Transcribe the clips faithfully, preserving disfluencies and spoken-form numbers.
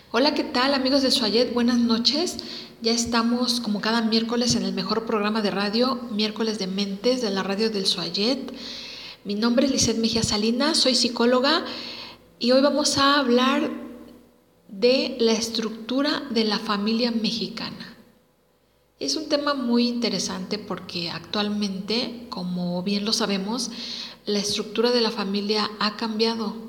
Hola, ¿qué tal amigos de Suayet? Buenas noches. Ya estamos como cada miércoles en el mejor programa de radio, miércoles de mentes de la radio del Suayet. Mi nombre es Lisette Mejía Salinas, soy psicóloga y hoy vamos a hablar de la estructura de la familia mexicana. Es un tema muy interesante porque actualmente, como bien lo sabemos, la estructura de la familia ha cambiado.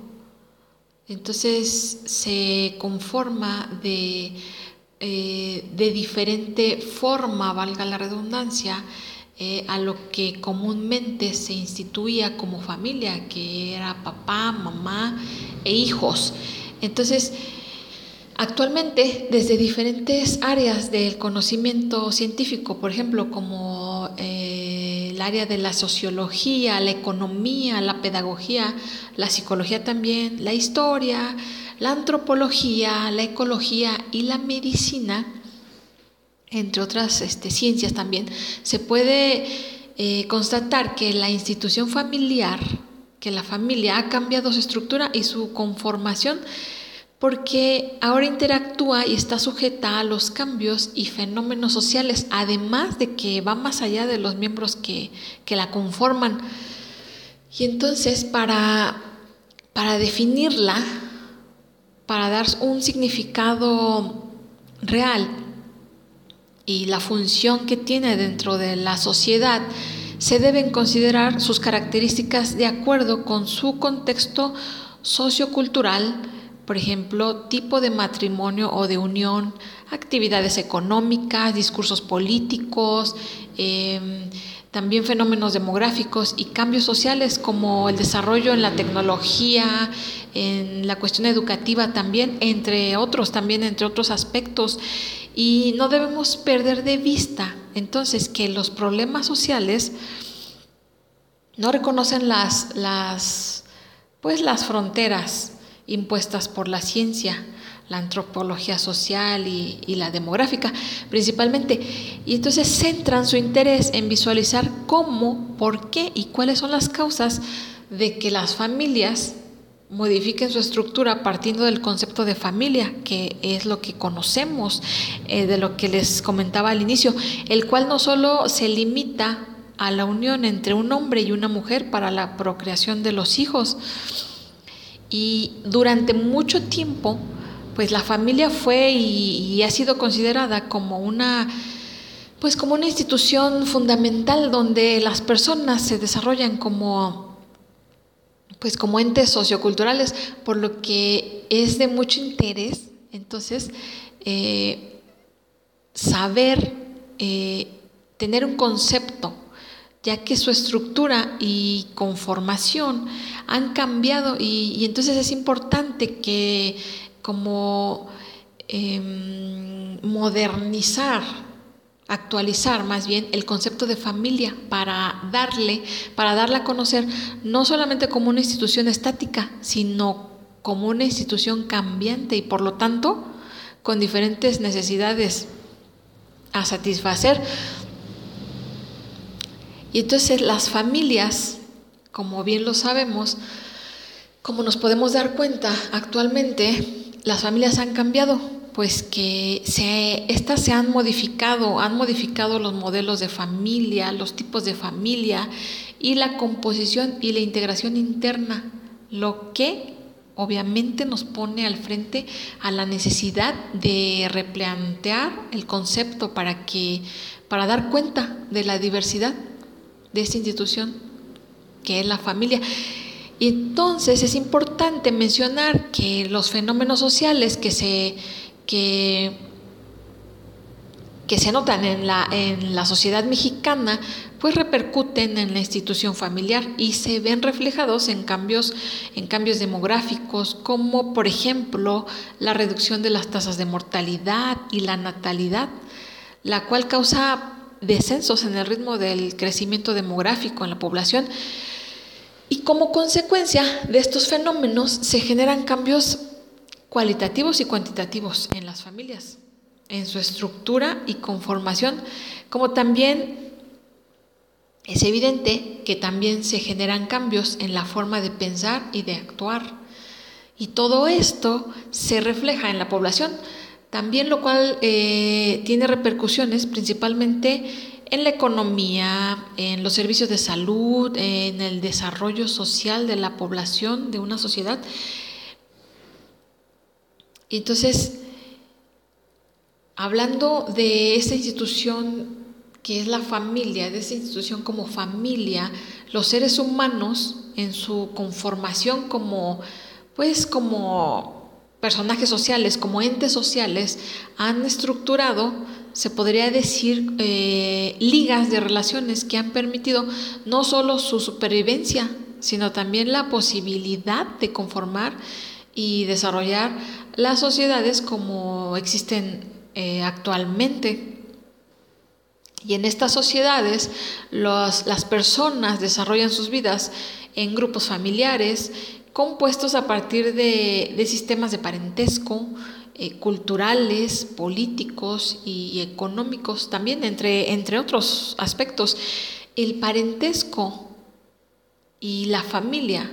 Entonces se conforma de, eh, de diferente forma, valga la redundancia, eh, a lo que comúnmente se instituía como familia, que era papá, mamá e hijos. Entonces, actualmente, desde diferentes áreas del conocimiento científico, por ejemplo, como eh, el área de la sociología, la economía, la pedagogía, la psicología también, la historia, la antropología, la ecología y la medicina, entre otras este, ciencias también, se puede eh, constatar que la institución familiar, que la familia ha cambiado su estructura y su conformación, porque ahora interactúa y está sujeta a los cambios y fenómenos sociales, además de que va más allá de los miembros que, que la conforman. Y entonces, para, para definirla, para dar un significado real y la función que tiene dentro de la sociedad, se deben considerar sus características de acuerdo con su contexto sociocultural, por ejemplo, tipo de matrimonio o de unión, actividades económicas, discursos políticos, eh, también fenómenos demográficos y cambios sociales como el desarrollo en la tecnología, en la cuestión educativa también, entre otros, también entre otros aspectos. Y no debemos perder de vista entonces que los problemas sociales no reconocen las, las, pues las fronteras impuestas por la ciencia, la antropología social y, y la demográfica principalmente, y entonces centran su interés en visualizar cómo, por qué y cuáles son las causas de que las familias modifiquen su estructura partiendo del concepto de familia, que es lo que conocemos, eh, de lo que les comentaba al inicio, el cual no solo se limita a la unión entre un hombre y una mujer para la procreación de los hijos. Y durante mucho tiempo, pues la familia fue y, y ha sido considerada como una, pues como una institución fundamental donde las personas se desarrollan como, pues como entes socioculturales, por lo que es de mucho interés, entonces, eh, saber, eh, tener un concepto, ya que su estructura y conformación han cambiado y, y entonces es importante que como eh, modernizar, actualizar más bien el concepto de familia para darle, para darla a conocer no solamente como una institución estática, sino como una institución cambiante y por lo tanto con diferentes necesidades a satisfacer. Y entonces las familias, como bien lo sabemos, como nos podemos dar cuenta actualmente, las familias han cambiado, pues que se, estas se han modificado, han modificado los modelos de familia, los tipos de familia y la composición y la integración interna, lo que obviamente nos pone al frente a la necesidad de replantear el concepto para que, para dar cuenta de la diversidad de esta institución que es la familia. Y entonces es importante mencionar que los fenómenos sociales que se que, que se notan en la, en la sociedad mexicana pues repercuten en la institución familiar y se ven reflejados en cambios, en cambios demográficos, como por ejemplo la reducción de las tasas de mortalidad y la natalidad, la cual causa descensos en el ritmo del crecimiento demográfico en la población. Y como consecuencia de estos fenómenos se generan cambios cualitativos y cuantitativos en las familias, en su estructura y conformación, como también es evidente que también se generan cambios en la forma de pensar y de actuar. Y todo esto se refleja en la población, también lo cual eh, tiene repercusiones principalmente en la economía, en los servicios de salud, en el desarrollo social de la población, de una sociedad. Entonces, hablando de esta institución que es la familia, de esta institución como familia, los seres humanos en su conformación como, pues, como personajes sociales, como entes sociales, han estructurado, se podría decir, eh, ligas de relaciones que han permitido no solo su supervivencia, sino también la posibilidad de conformar y desarrollar las sociedades como existen eh, actualmente. Y en estas sociedades los, las personas desarrollan sus vidas en grupos familiares compuestos a partir de, de sistemas de parentesco, eh, culturales, políticos y, y económicos también, entre, entre otros aspectos. El parentesco y la familia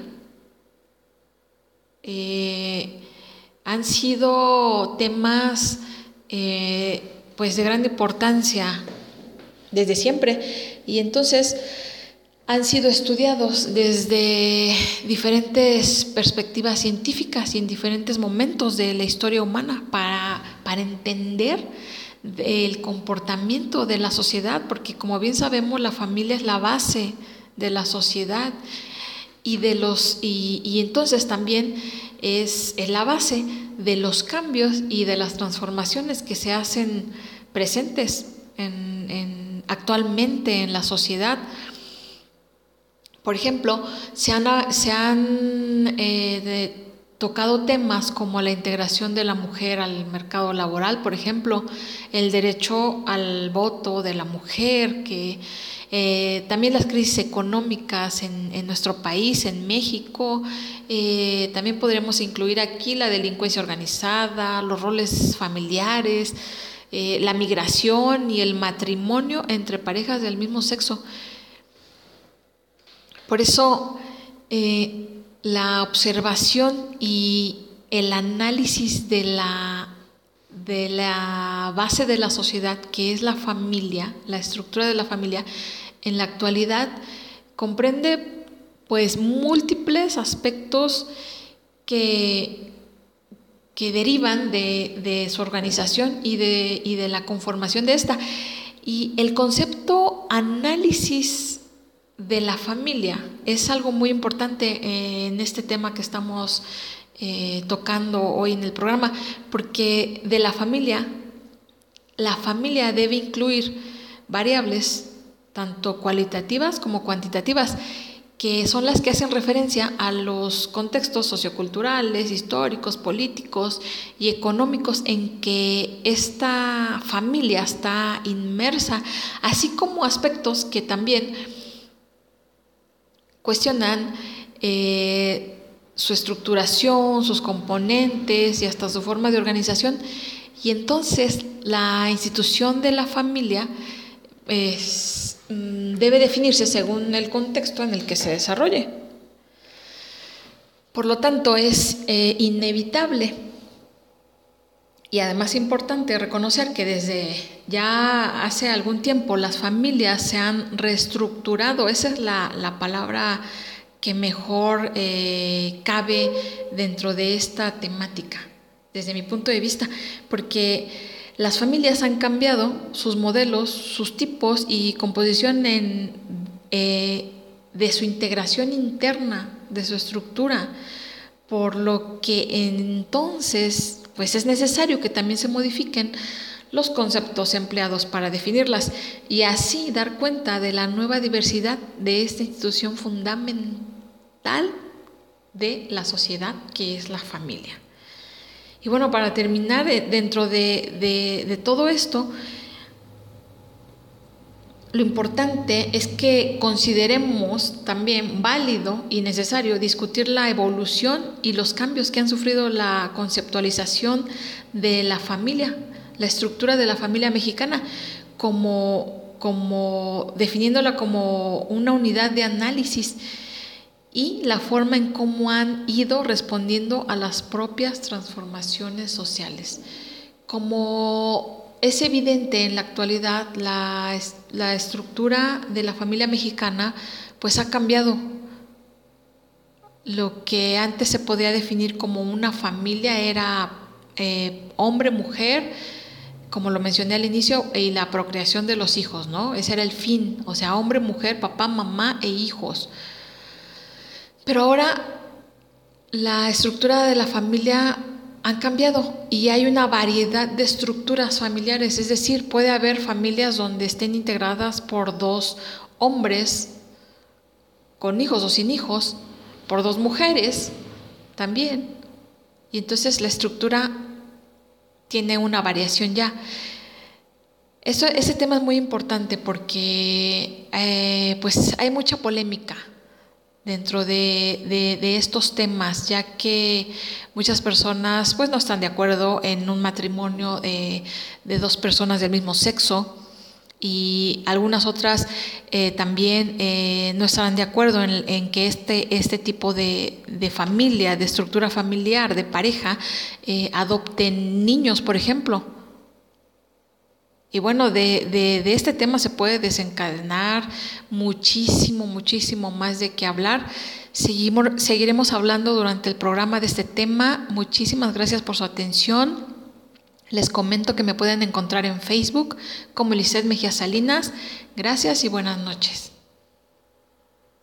eh, han sido temas eh, pues de gran importancia desde siempre, y entonces han sido estudiados desde diferentes perspectivas científicas y en diferentes momentos de la historia humana para, para entender el comportamiento de la sociedad, porque como bien sabemos, la familia es la base de la sociedad y de los y, y entonces también es, es la base de los cambios y de las transformaciones que se hacen presentes en, en actualmente en la sociedad. Por ejemplo, se han, se han eh, de, tocado temas como la integración de la mujer al mercado laboral, por ejemplo, el derecho al voto de la mujer, que eh, también las crisis económicas en, en nuestro país, en México, eh, también podríamos incluir aquí la delincuencia organizada, los roles familiares, eh, la migración y el matrimonio entre parejas del mismo sexo. Por eso, eh, la observación y el análisis de la, de la base de la sociedad, que es la familia, la estructura de la familia, en la actualidad comprende pues múltiples aspectos que, que derivan de, de su organización y de, y de la conformación de esta. Y el concepto análisis de la familia es algo muy importante eh, en este tema que estamos eh, tocando hoy en el programa, porque de la familia, la familia debe incluir variables tanto cualitativas como cuantitativas, que son las que hacen referencia a los contextos socioculturales, históricos, políticos y económicos en que esta familia está inmersa, así como aspectos que también cuestionan eh, su estructuración, sus componentes y hasta su forma de organización. Y entonces la institución de la familia es, debe definirse según el contexto en el que se desarrolle. Por lo tanto, es eh, inevitable y además importante reconocer que desde ya hace algún tiempo las familias se han reestructurado. Esa es la, la palabra que mejor eh, cabe dentro de esta temática, desde mi punto de vista, porque las familias han cambiado sus modelos, sus tipos y composición en, eh, de su integración interna, de su estructura, por lo que entonces pues es necesario que también se modifiquen los conceptos empleados para definirlas y así dar cuenta de la nueva diversidad de esta institución fundamental de la sociedad, que es la familia. Y bueno, para terminar, dentro de, de, de todo esto, lo importante es que consideremos también válido y necesario discutir la evolución y los cambios que han sufrido la conceptualización de la familia, la estructura de la familia mexicana, como, como definiéndola como una unidad de análisis y la forma en cómo han ido respondiendo a las propias transformaciones sociales. Como es evidente en la actualidad, la, la estructura de la familia mexicana pues ha cambiado. Lo que antes se podía definir como una familia era eh, hombre, mujer, como lo mencioné al inicio, y la procreación de los hijos, ¿no? Ese era el fin, o sea, hombre, mujer, papá, mamá e hijos. Pero ahora la estructura de la familia ha cambiado y hay una variedad de estructuras familiares, es decir, puede haber familias donde estén integradas por dos hombres con hijos o sin hijos, por dos mujeres también, y entonces la estructura tiene una variación ya. Eso, ese tema es muy importante porque eh, pues hay mucha polémica dentro de, de, de estos temas, ya que muchas personas pues no están de acuerdo en un matrimonio eh, de dos personas del mismo sexo, y algunas otras eh, también eh, no estarán de acuerdo en, en que este, este tipo de, de familia, de estructura familiar, de pareja, eh, adopten niños, por ejemplo. Y bueno, de, de, de este tema se puede desencadenar muchísimo, muchísimo más de qué hablar. Seguimos, seguiremos hablando durante el programa de este tema. Muchísimas gracias por su atención. Les comento que me pueden encontrar en Facebook como Lisette Mejía Salinas. Gracias y buenas noches.